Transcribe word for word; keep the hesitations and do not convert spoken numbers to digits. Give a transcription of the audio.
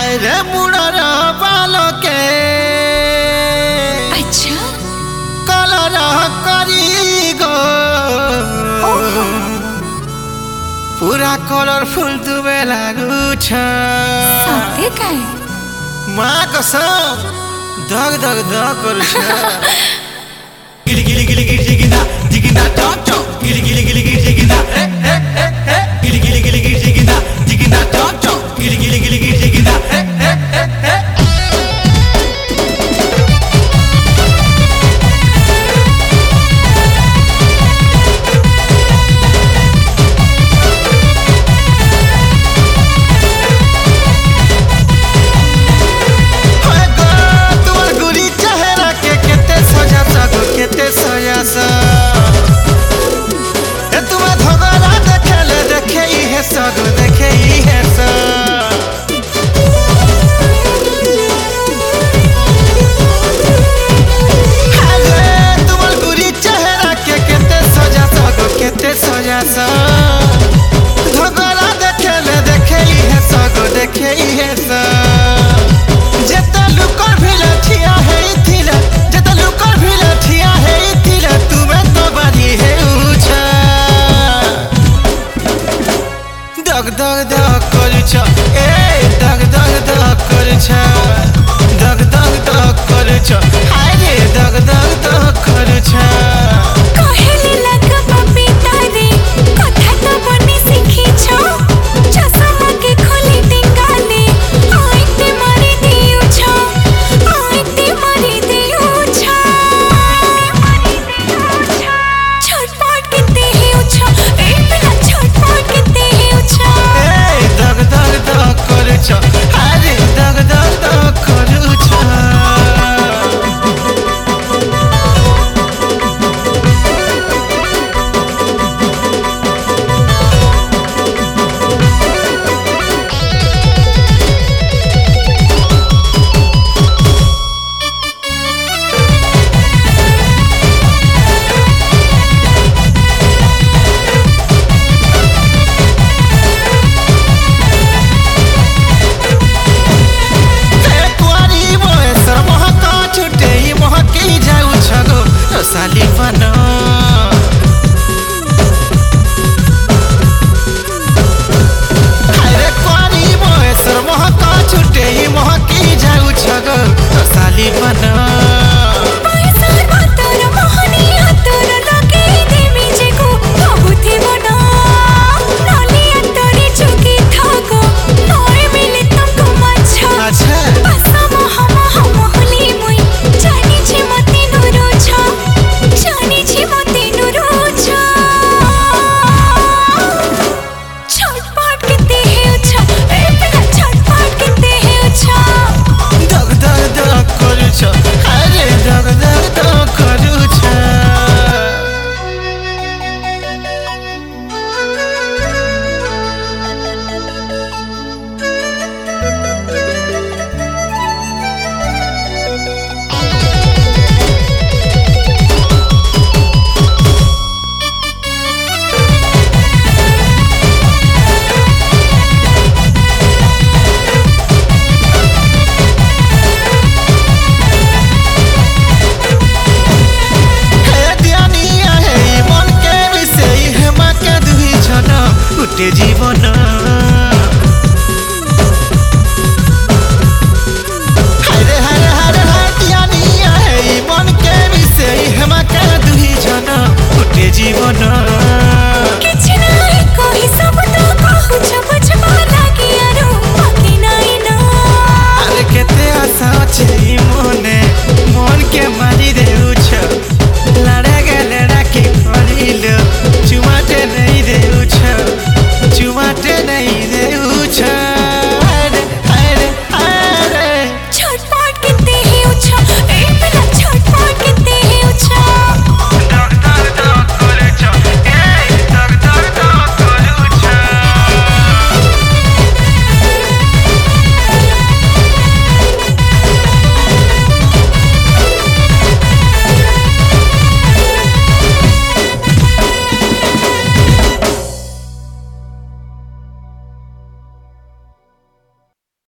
रे मुड़र बालके अच्छा कलर करी गो पूरा कलरफुल तुमे लागू छ सत्य काय माँ कसम दग दग दग करू छ गिली गिली गिली गिली जिगिना जिगिना टॉप टॉप गिली गिली गिली गिली जिगिना ए ए ए ए गिली गिली गिली गिली जिगिना जिगिना टॉप टॉप गिली गिली गिली गिली जिगिना ए ए ए ए सगो देखे ही है सा अरे तुम्हार गुरी चेहरा के केते सजा सगो केते सजा सा धगरा देखे ले देखे ही है सगो देखे ही है सा जेता लुकर भी लठिया है इथिला जेता लुकर भी लठिया है इथिला तुम्हें तो बड़ी है ऊंचा दग दग दग करू छ ए दग दग दग करू छ दग दग दग करू छ हाय रे दग दग दग करू छ कहेली लगा पपीता रे कथा तो बनी सीखी छो चश्मा के खोली टिंगाले आइते मारी दियो छो आइते मारी दियो छो छटपट किते हियो छो ए बिना छटपट किते हियो छो ए दग दग दग करू छ हाय रे दग दग दग करू छ साली बनो अरे कोरी मोए सर मोह का छुटे ही मोह की जाऊ छगो साली बनो छ